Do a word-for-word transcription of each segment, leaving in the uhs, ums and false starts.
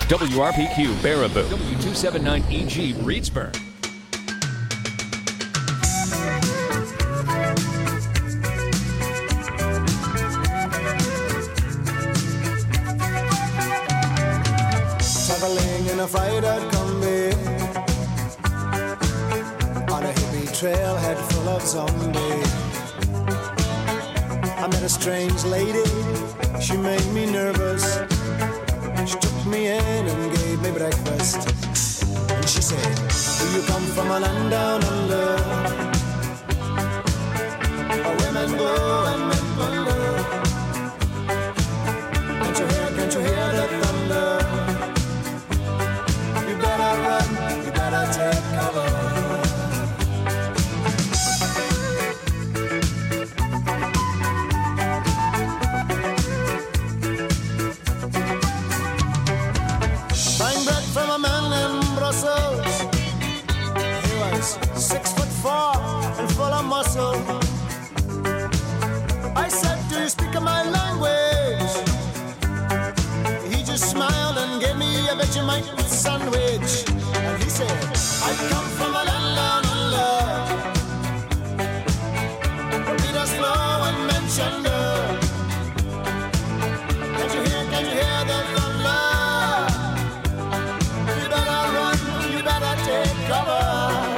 W R P Q Baraboo, W two seventy-nine E G Reedsburg. Traveling in a fried-out Kombi on a hippie trailhead full of zombies. I met a strange lady, she made me nervous. She took me in and gave me breakfast. And she said, do you come from a land down under, where women go and men wonder? Can't you hear, can't you hear the thunder? You better run, you better take cover. Six foot four and full of muscle. I said, do you speak my language? He just smiled and gave me a Vegemite sandwich. And he said, I come from a land down under, where Peter's flow and Manchester. Can't you hear, can't you hear the thunder? You better run, you better take cover.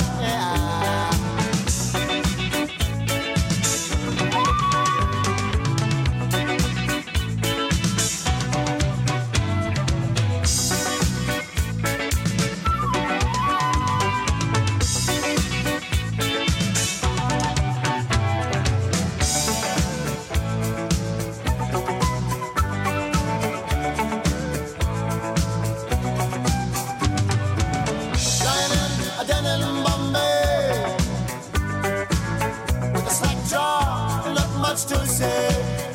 To say,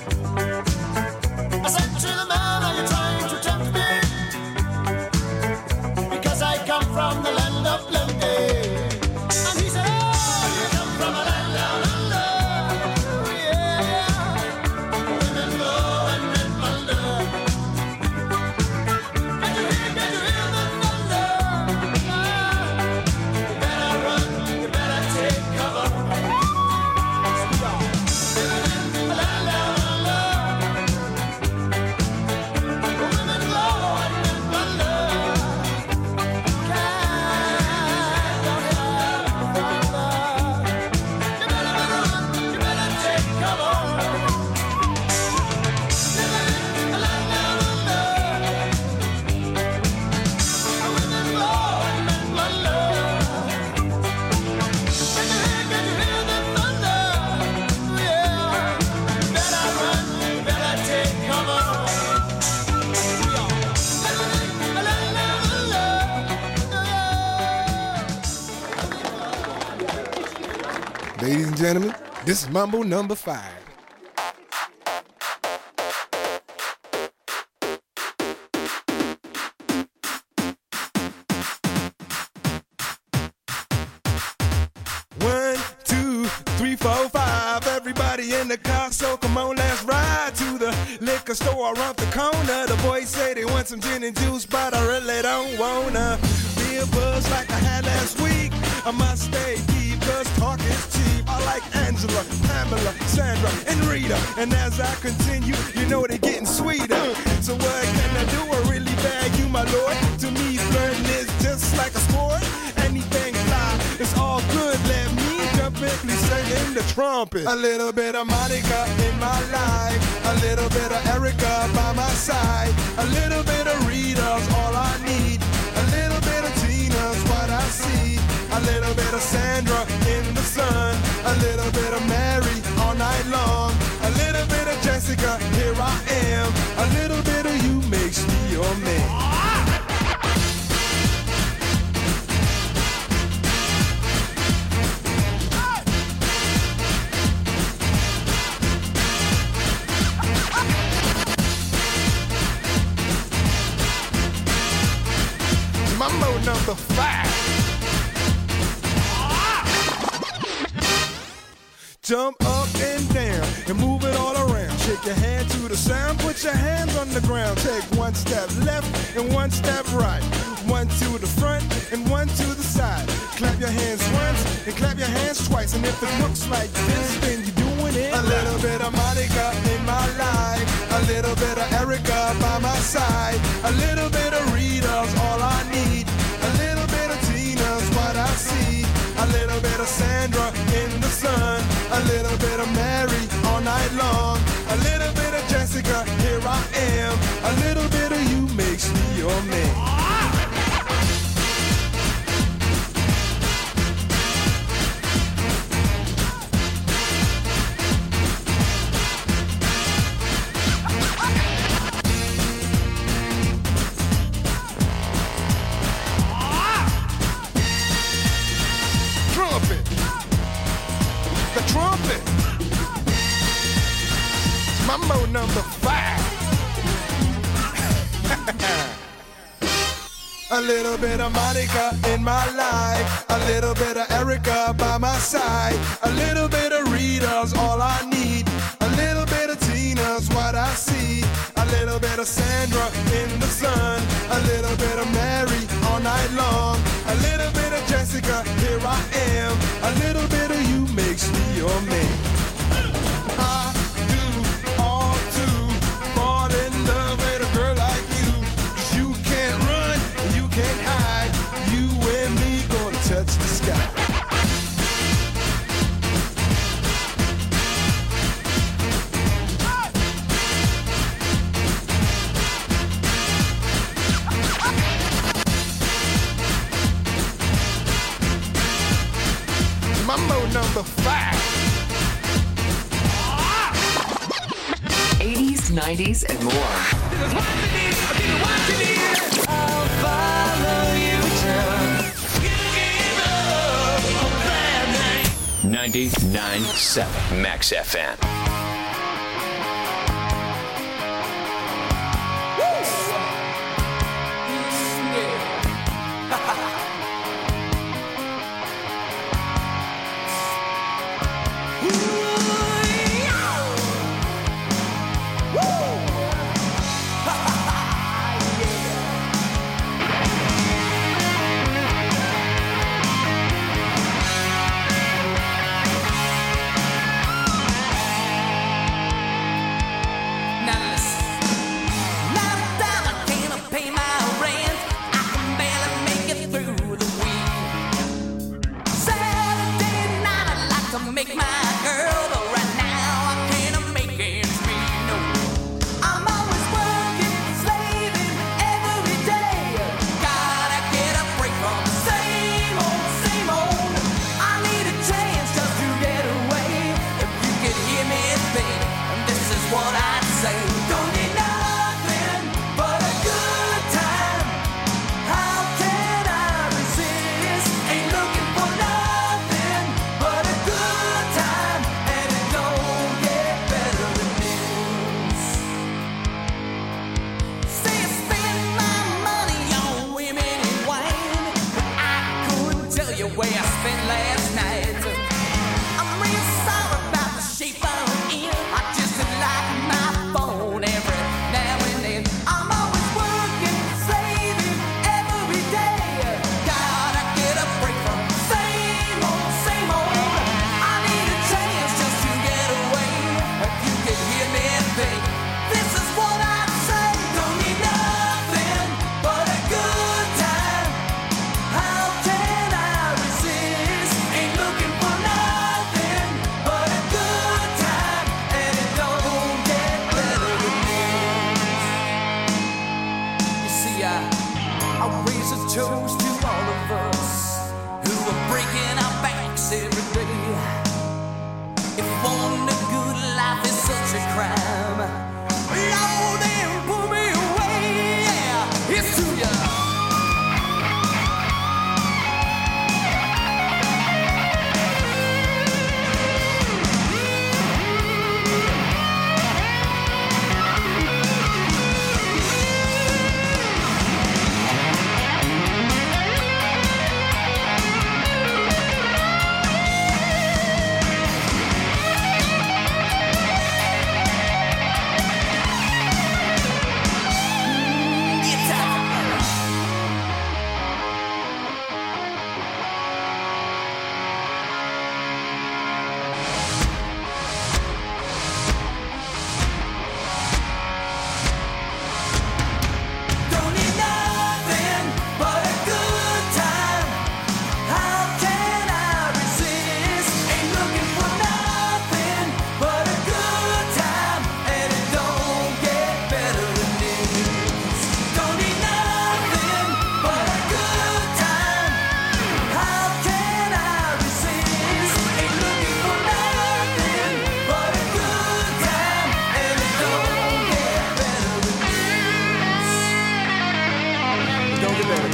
I said to the man, are you trying to tempt me? Because I come from the land of plenty. And he said, oh, you come from a land down under. Yeah, women go and men wonder. Can you hear, can you hear the thunder? You better run, you better take cover. Ladies and gentlemen, this is Mambo number five. One, two, three, four, five. Everybody in the car, so come on, let's ride to the liquor store around the corner. The boys say they want some gin and juice, but I really don't wanna be a buzz like I had last week. I must stay deep, cause talk is cheap. I like Angela, Pamela, Sandra, and Rita. And as I continue, you know they're getting sweeter. So what can I do? I really bag you, my lord. To me, flirting is just like a sport. Anything fly, it's all good. Let me jump in, please sing in the trumpet. A little bit of Monica in my life. A little bit of Erica by my side. A little bit of Rita's all I need. A little bit of Tina's what I see. A little bit of Sandra in the sun. A little bit of Mary all night long. A little bit of Jessica, here I am. A little bit of you makes me your man. Mambo number five. Jump up and down and move it all around. Shake your hand to the sound, put your hands on the ground. Take one step left and one step right. One to the front and one to the side. Clap your hands once and clap your hands twice. And if it looks like this, then you're doing it. A little bit of Monica in my life. A little bit of Erica by my side. A little bit of Rita's all I need. A little bit of Tina's what I see. A little bit of Sandra in the sun. A little bit of Mary all night long. A little bit of Jessica, here I am. A little bit of you makes me your man. Mambo number five. A little bit of Monica in my life. A little bit of Erica by my side. A little bit of Rita's all I need. A little bit of Tina's what I see. A little bit of Sandra in the sun. A little bit of Mary all night long. A little bit of Jessica, here I am. A little bit of you makes me your man. I touch the sky. Mambo number five. eighties, nineties, and more. This is what you need. This is what you need. I'll follow you till ninety-nine point seven Max F M.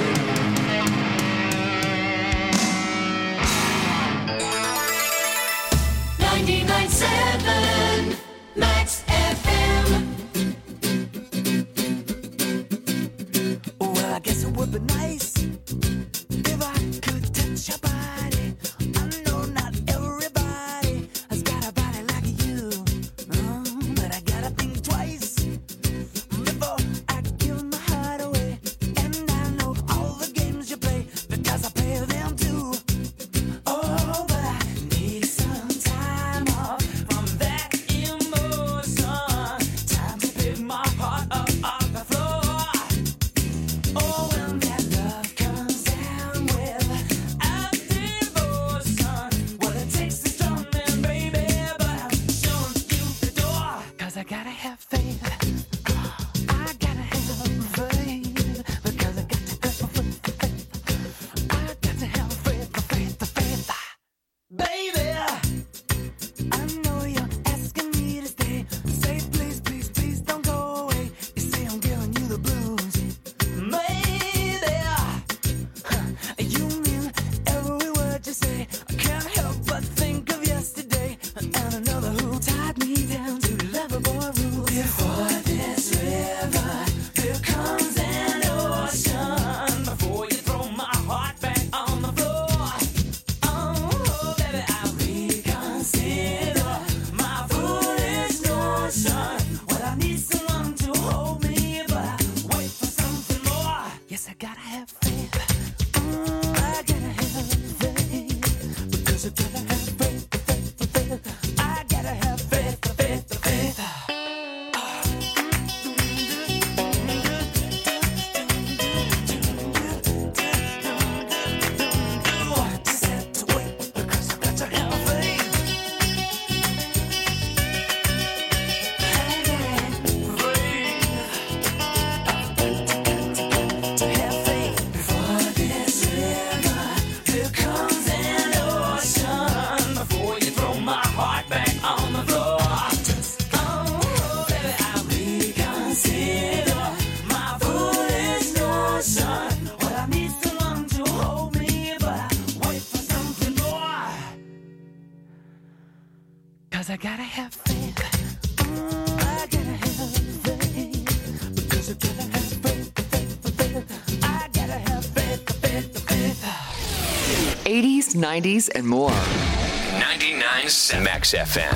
ninety-nine point seven Max F M. Well, I guess it would be nice if I could touch your body. I know not everybody has got a body like you, mm, but I gotta think twice before I give my heart away. And I know all the games you play because I play them too. Oh, but I need some time off from that emotion. Time to pick my heart up off the floor. Oh, when that love comes down without devotion, well, it takes a strong man, baby, but I'm showing you the door. 'Cause I gotta have faith. I gotta have faith. Because I got to have faith. I got to have faith, faith, faith. Baby, I know you're asking me to stay. Say please, please, please don't go away. You say I'm giving you the blues. Maybe huh, you mean every word you say. I can't help but think of yesterday and another who tied me down to Loverboy rules. Before this river, there comes an ocean. Before you throw my heart back on the floor. Oh, baby, I reconsider my foolish notion. Well, I need someone to hold me, but I wait for something more. Yes, I gotta have faith. Mm, I gotta have faith. Because I gotta have faith, faith, faith. I gotta have faith, faith, faith. Just have to wait because I got to have faith. To have faith before this river, there comes an ocean. Before you throw my heart back on the floor. Oh, baby, I reconsider my foolish notion. Well, I need someone to hold me, but I wait for something more. 'Cause I gotta have faith. Mm, I gotta have faith. Because I gotta have faith, faith, faith. I gotta have faith, faith, faith. eighties, nineties, and more. ninety-nine Max F M.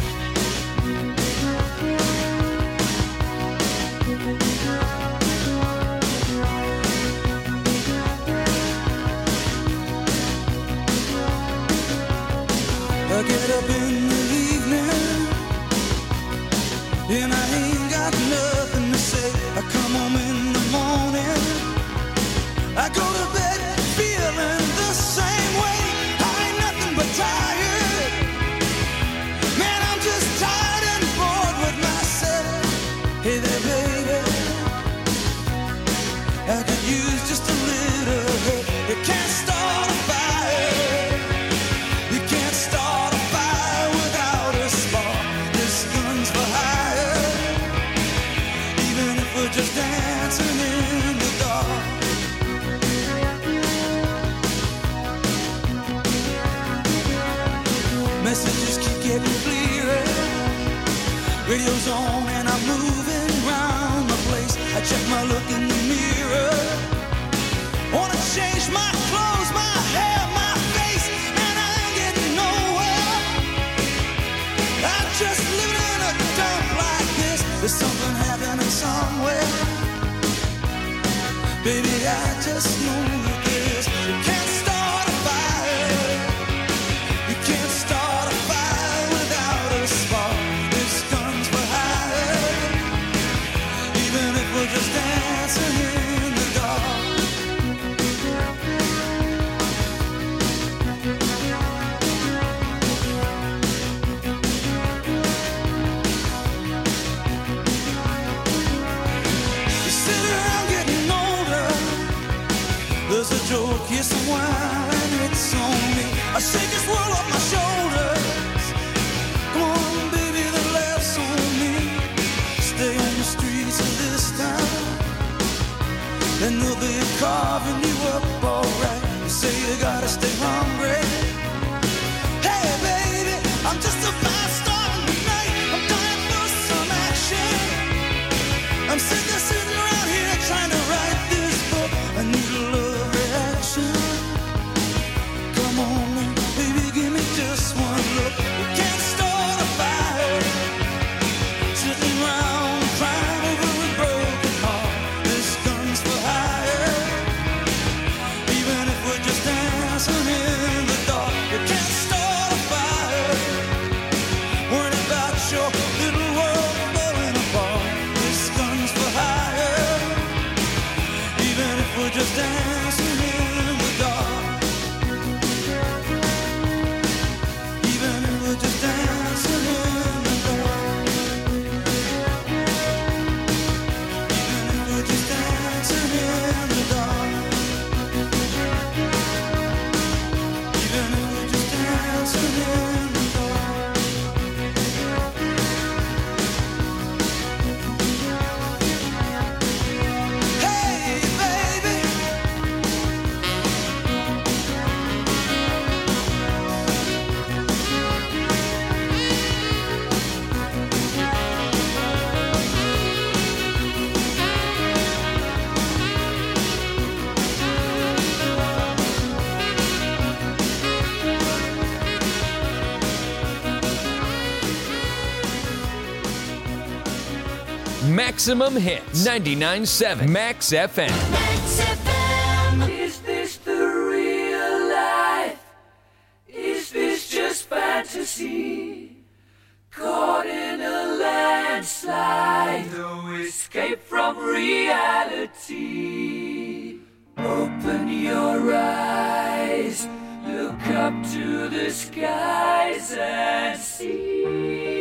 I get up in the evening and I ain't got nothing to say. I come home in the morning, I go to bed feeling the same way. I ain't nothing but tired. Man, I'm just tired and bored with myself. Hey there, baby, I could use just a little help. You can't start a fire. You can't start a fire without a spark. This gun's for hire. Even if we're just dancing in the dark. Messages keep getting clearer. Radio's on and I'm moving around the place. I check my look in the mirror. Wanna change my clothes, my hair, my face, and I ain't getting nowhere. I'm just living in a dump like this. There's something happening somewhere. Baby, I just know that this. You can't start a fire. You can't start a fire without a spark. This gun's for hire. Even if we're just dancing in the dark. You sit around getting older. There's a joke, yes, some wine, it's on me. I shake this world off my shoulders. Come on, baby, the laughs on me. Stay on the streets of this town. And the they'll be carving you up alright. You say you gotta stay hungry. Hey baby, I'm just a fast star tonight. I'm dying for some action. I'm sitting there sitting around here trying to write this book. I need a love reaction. Come on, baby, give me just one look. We can't start a fire, sitting around crying over a broken heart. This gun's for hire, even if we're just dancing in the dark. We can't start a fire, worrying about your little world falling apart. This gun's for hire, even if we're just dancing in the dark. Even if we're just dancing in the dark. Even if we're just dancing in the dark. Even if we're just dancing in the dark. Hey, baby. Maximum Hits, ninety-nine point seven Max F M. Is this the real life? Is this just fantasy? Caught in a landslide, no escape from reality. Open your eyes, look up to the skies and see.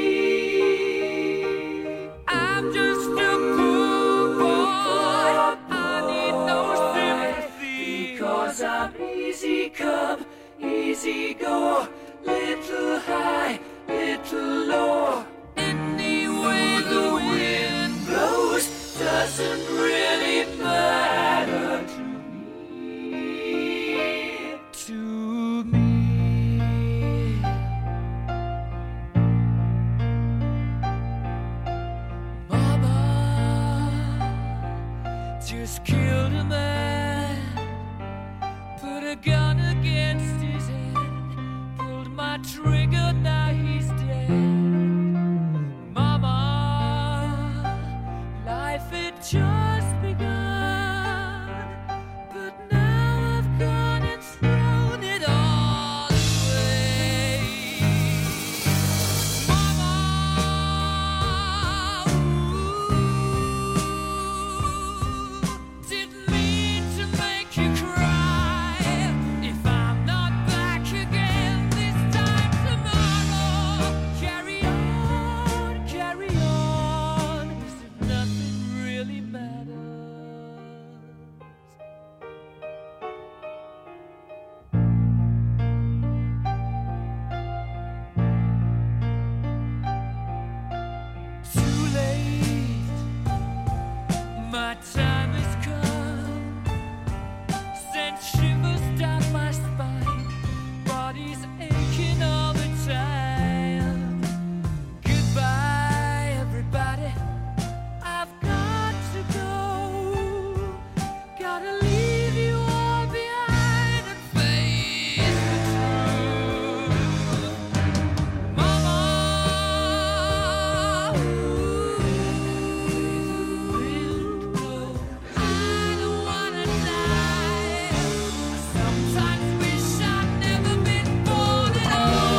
I'm just a poor boy, I need no sympathy, because I'm easy come, easy go, little high, little low. Any way the wind blows doesn't really matter to me, to me. Mama just killed a man, put a gun against his head, pulled my trigger, now he's dead. Mama, life had just begun, but now I've gone and thrown it all away. Mama, ooh, didn't mean to make you cry. If I'm not back again this time tomorrow, carry on, carry on, as if nothing really matters. Too late, my time has come. Sent shivers down my spine, body's aching all the time. Goodbye, everybody, I've got to go. Gotta leave you all behind and face the truth. Mama, ooh, I don't wanna die. Sometimes wish I'd never been born at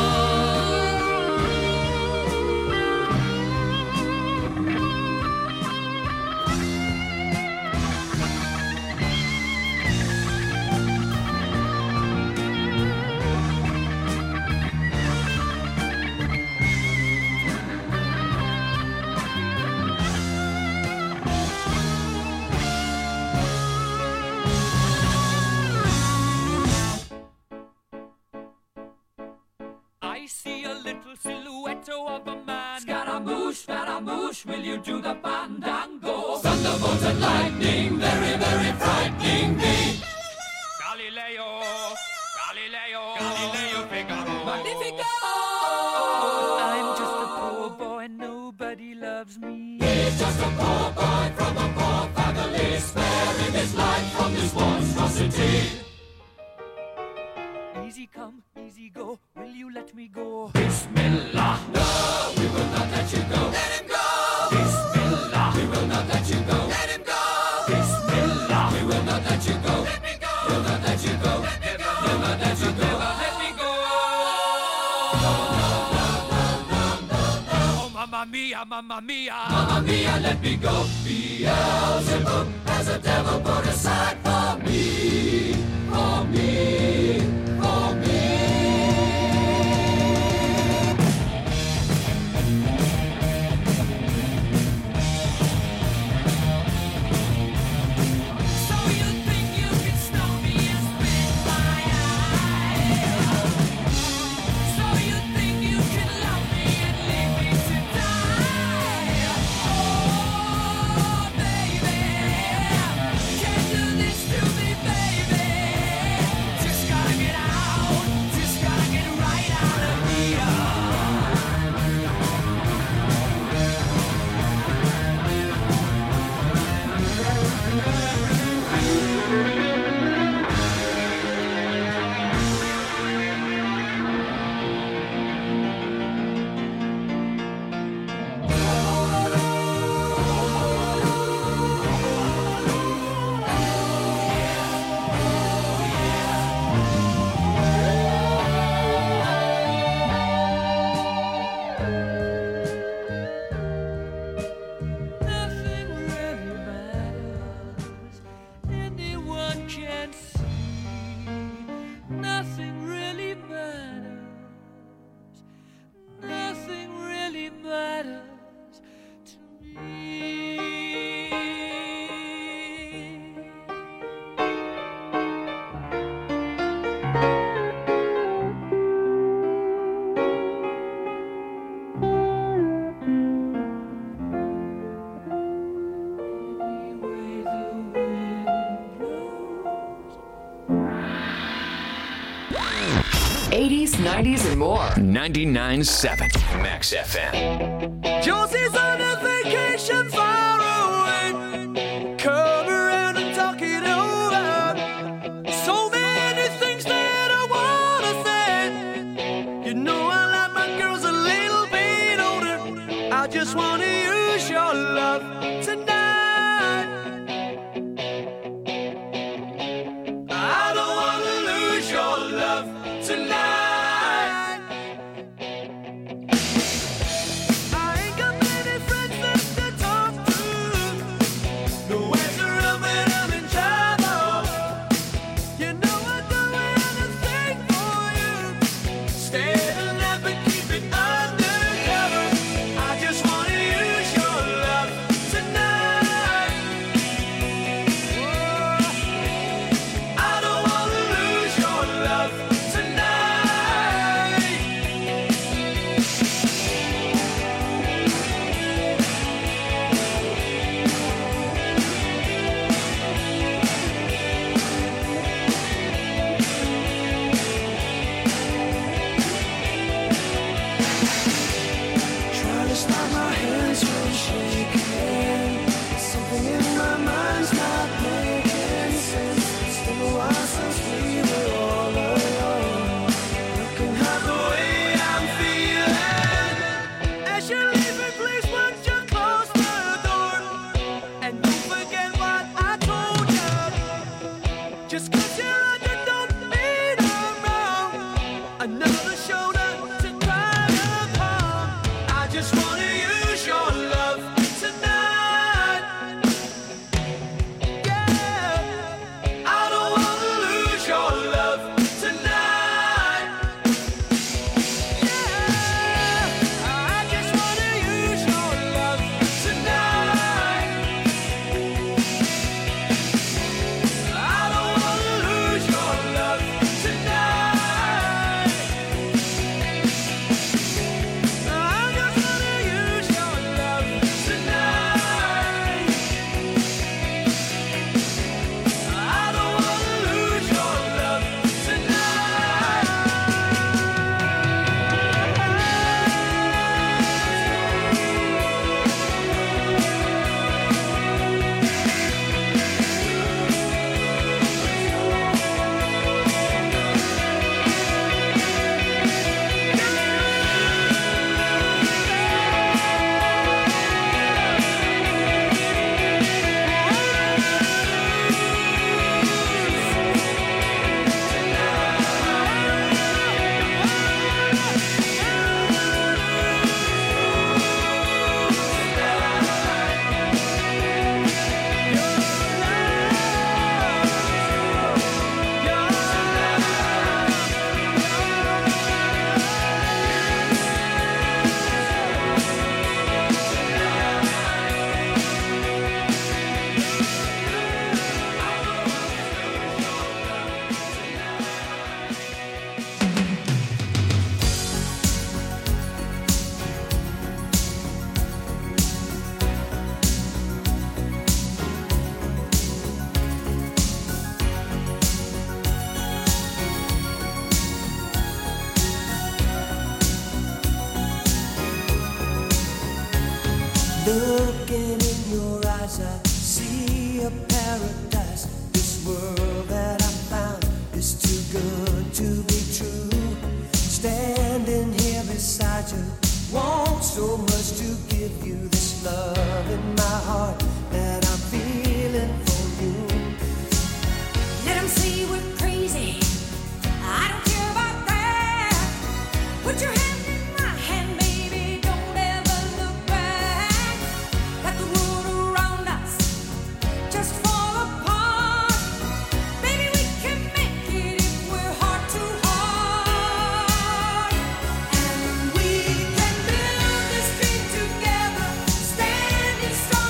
I see a little silhouette of a man. Scaramouche, Scaramouche, will you do the fandango? Thunderbolt, thunderbolts and lightning, very, very frightening me. Galileo, Galileo, Galileo Figaro. Magnifico! I'm just a poor boy, nobody loves me. He's just a poor boy from a poor family, sparing his life from this monstrosity. Easy come, easy go, will you let me go? Bismillah, no, we will not let you go. Let him go. Bismillah, we will not let you go. Let him go. Bismillah, we will not let you go. Let me go. We'll not let you go. Let me go. We'll not let you go. Let me go. Oh, mamma mia, mamma mia. Mamma mia, let me go. Beelzebub has a devil put aside for me, for me, for me. So you think you can stop me and spit my eye? So you think you can love me and leave me to die? Oh, baby, can't do this to me, baby. Just gotta get out, just gotta get right out of here. Nothing really matters. Anyone can see. Nothing really matters. Nothing really matters to me. Anyway, the wind blows. eighties, nineties, and more. ninety-nine point seven Max F M. Josie's on a vacation far away. Come around and talk it over. So many things that I wanna say. You know I like my girls a little bit older. I just wanna use your love tonight. I don't wanna lose your love tonight. I ain't got many friends. Looking in your eyes, I see a paradise. This world that I found is too good to be true. Standing here beside you, want so much to give you this love in my heart that I'm feeling for you. Let 'em say we're crazy. I don't care about that. Put your hand in my hand, baby. Don't ever look back. Let the world around us just fall apart. Baby, we can make it if we're heart to heart. And we can build this dream together, standing strong.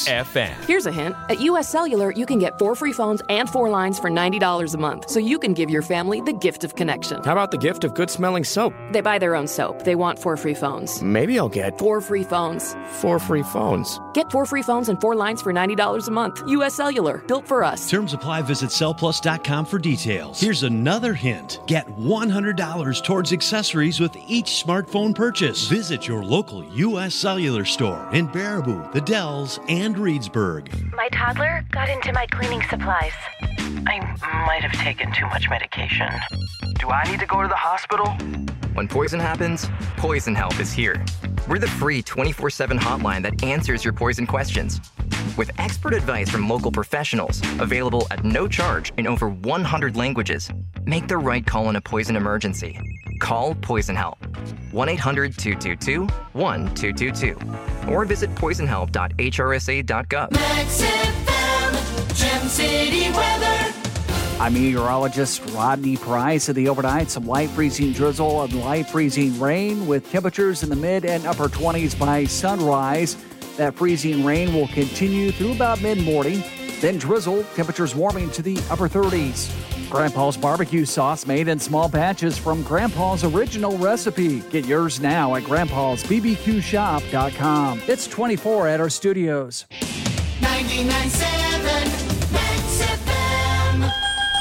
F M. Here's a hint. At U S Cellular, you can get four free phones and four lines for ninety dollars a month, so you can give your family the gift of connection. How about the gift of good-smelling soap? They buy their own soap. They want four free phones. Maybe I'll get Four free phones. four free phones. Get four free phones and four lines for ninety dollars a month. U S Cellular, built for us. Terms apply. Visit cell plus dot com for details. Here's another hint. Get one hundred dollars towards accessories with each smartphone purchase. Visit your local U S Cellular store in Baraboo, The Dells, and Reedsburg. My toddler got into my cleaning supplies. I might have taken too much medication. Do I need to go to the hospital? When poison happens, Poison Help is here. We're the free twenty-four seven hotline that answers your poison questions. With expert advice from local professionals, available at no charge in over one hundred languages, make the right call in a poison emergency. Call Poison Help. one eight hundred two two two one two two two. Or visit poison help dot h r s a dot gov. Max F M, Gem City weather. I'm meteorologist Rodney Price. At the overnight, some light freezing drizzle and light freezing rain with temperatures in the mid and upper twenties by sunrise. That freezing rain will continue through about mid-morning. Then drizzle, temperatures warming to the upper thirties. Grandpa's barbecue sauce made in small batches from Grandpa's original recipe. Get yours now at grandpas b b q shop dot com. It's twenty-four at our studios. ninety-nine point seven Max F M.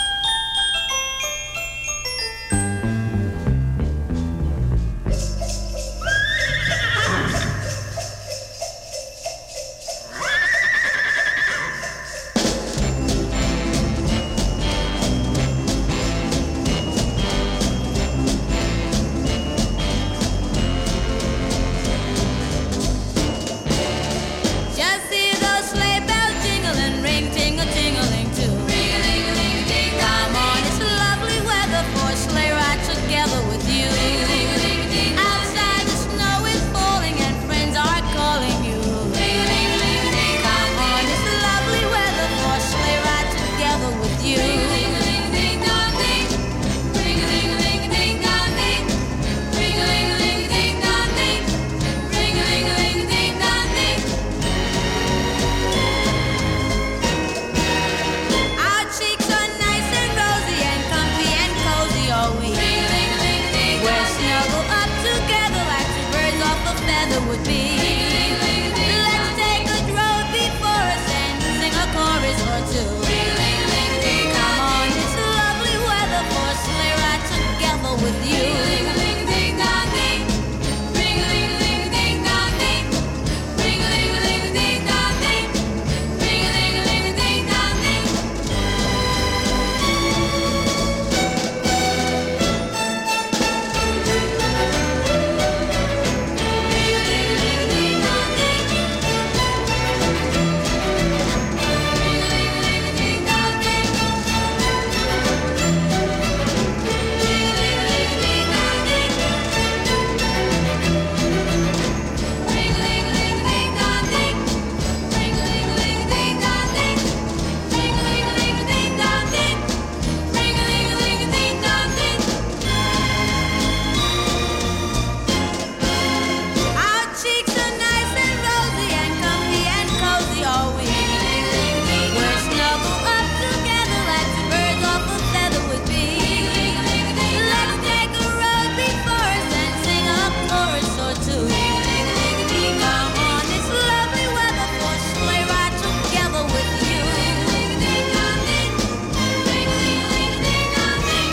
Just see those sleigh bells jingle and ring, tingle, tingling too. Ring-a-ling-a-ling-ding, come on, it's lovely weather for a sleigh ride together with you. Outside the snow is falling and friends are calling you. Come on, it's lovely weather for a sleigh ride together with you. Ring-a-ling-a-ling-ding-dong-ding, ring-a-ling-a-ling-ding-dong-ding, ring-a-ling-a-ling-ding-dong-ding, ring-a-ling-a-ling-ding-dong-ding. Our cheeks are nice and rosy and comfy and cozy, are we? We're snuggled up together like two birds off a feather would be. Let's take a road before us and sing a chorus or two. Come on, it's lovely weather for a sleigh ride together with you. Ring-a-ling-a-ling-ding-dong-ding, ring-a-ling-a-ling-ding-dong-ding, ring-a-ling-a-ling-ding-dong-ding, ring-a-ling-a-ling-ding-dong-ding. Our cheeks are nice and rosy and comfy and cozy, are we? We're snuggled up together like two birds off a feather would be. Let's take a road before us and sing a chorus or two. Come on, it's lovely weather for a sleigh ride together with you. Ring-a-ling-a-ling-ding-dong-ding, ring-a-ling-a-ling-ding-dong-ding,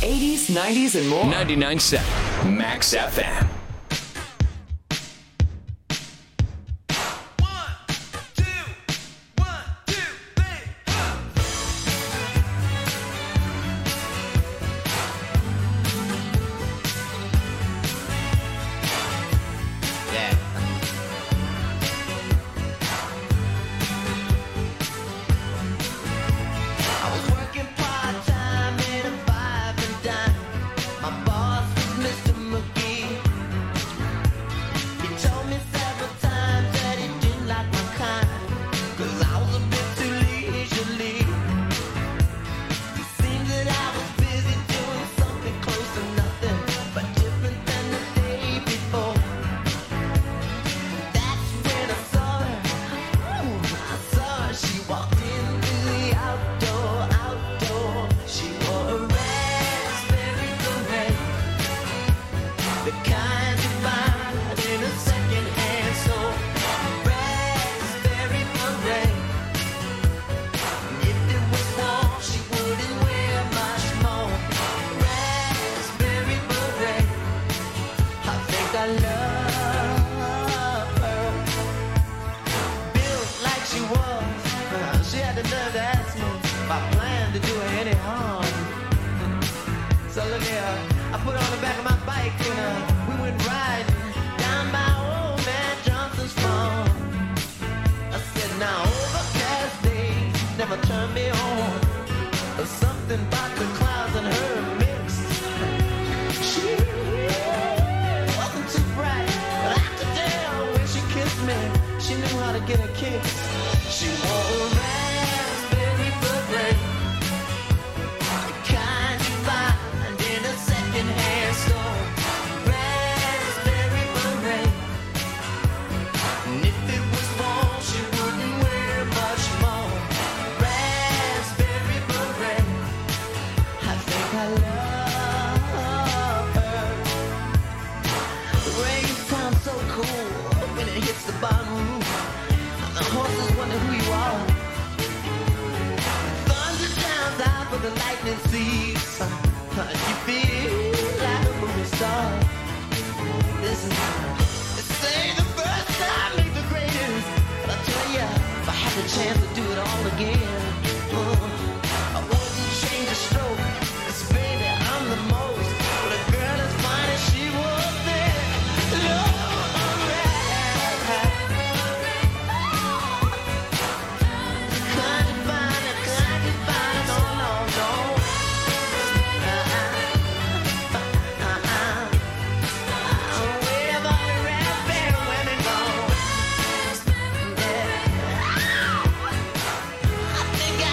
eighties, nineties, and more. ninety-nine point seven Max F M. I think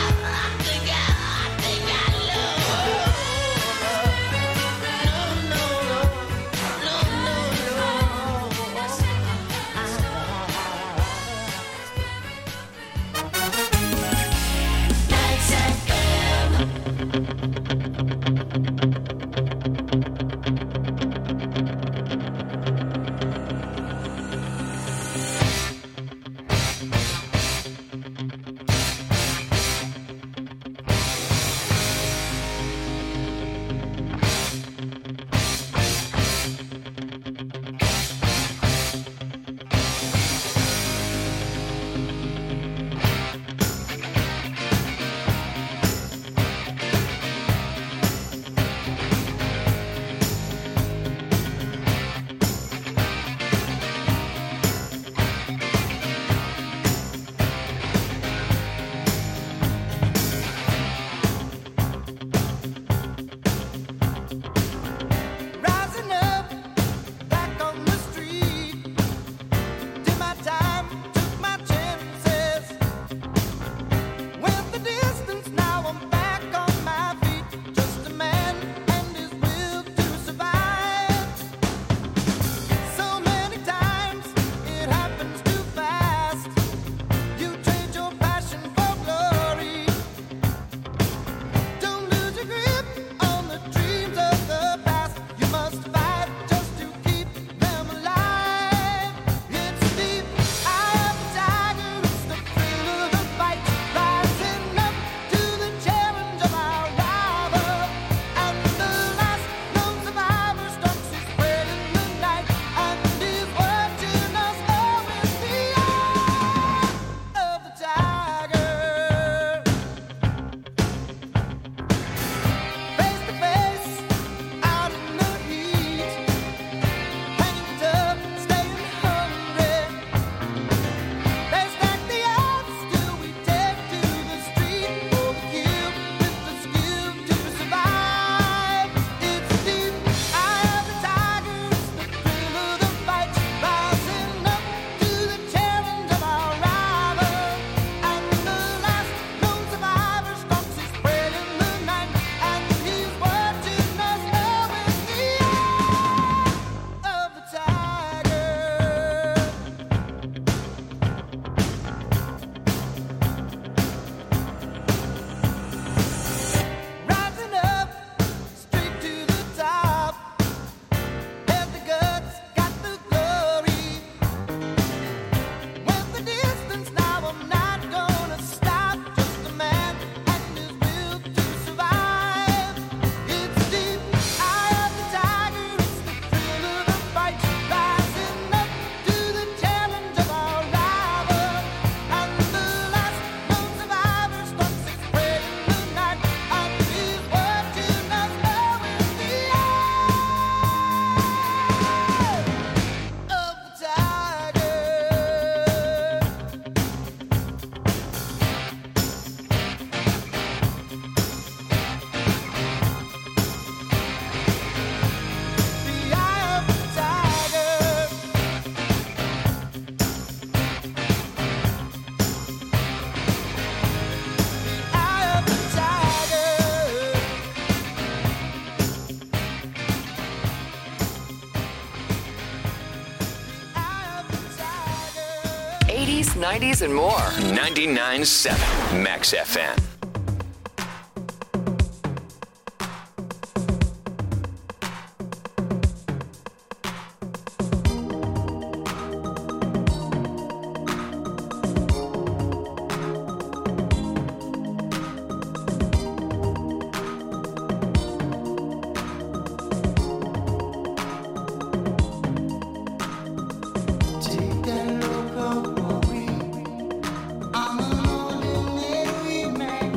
nineties, and more. ninety-nine point seven Max F M. I'm an ordinary man.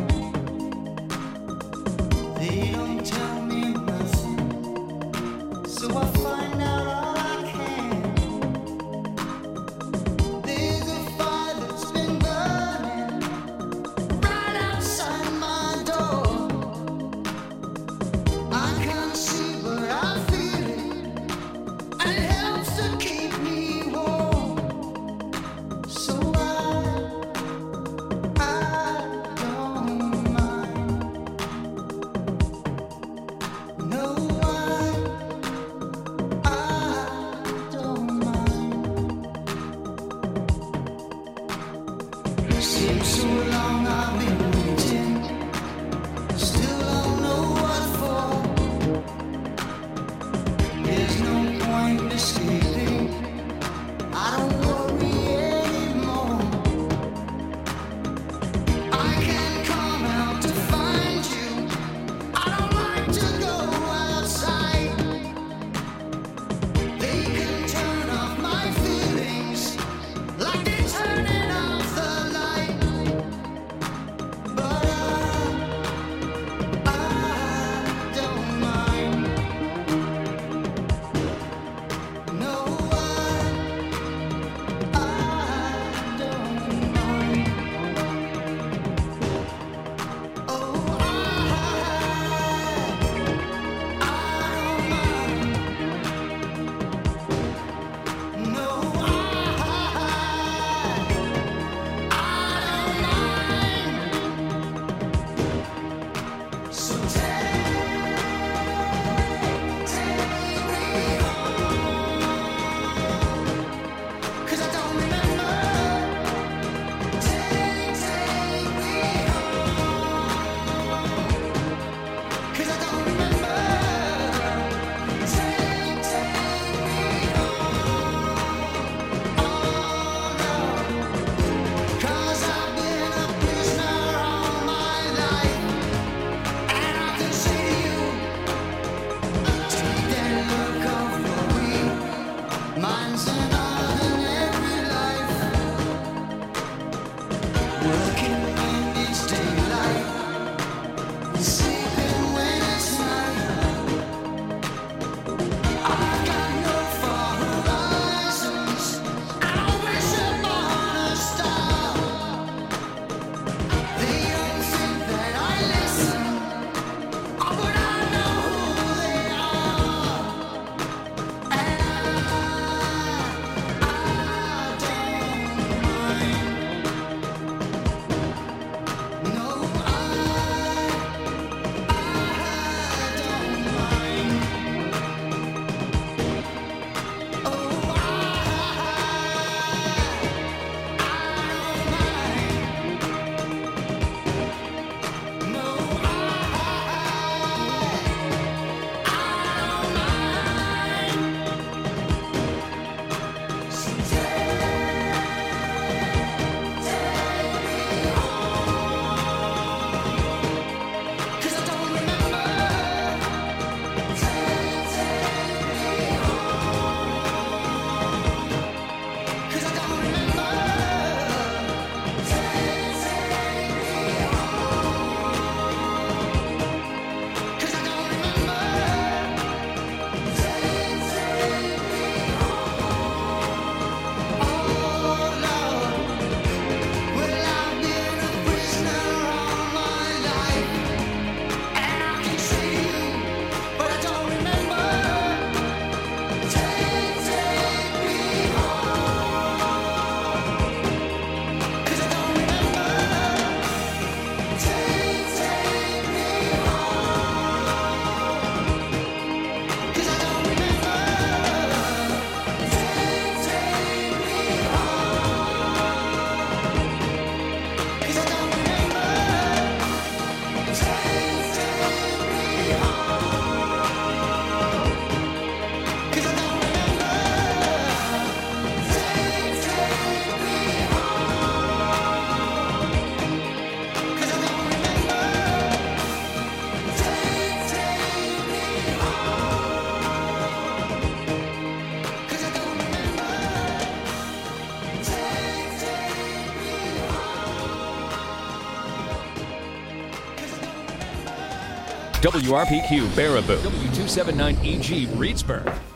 W R P Q Baraboo. W two seventy-nine E G Reedsburg.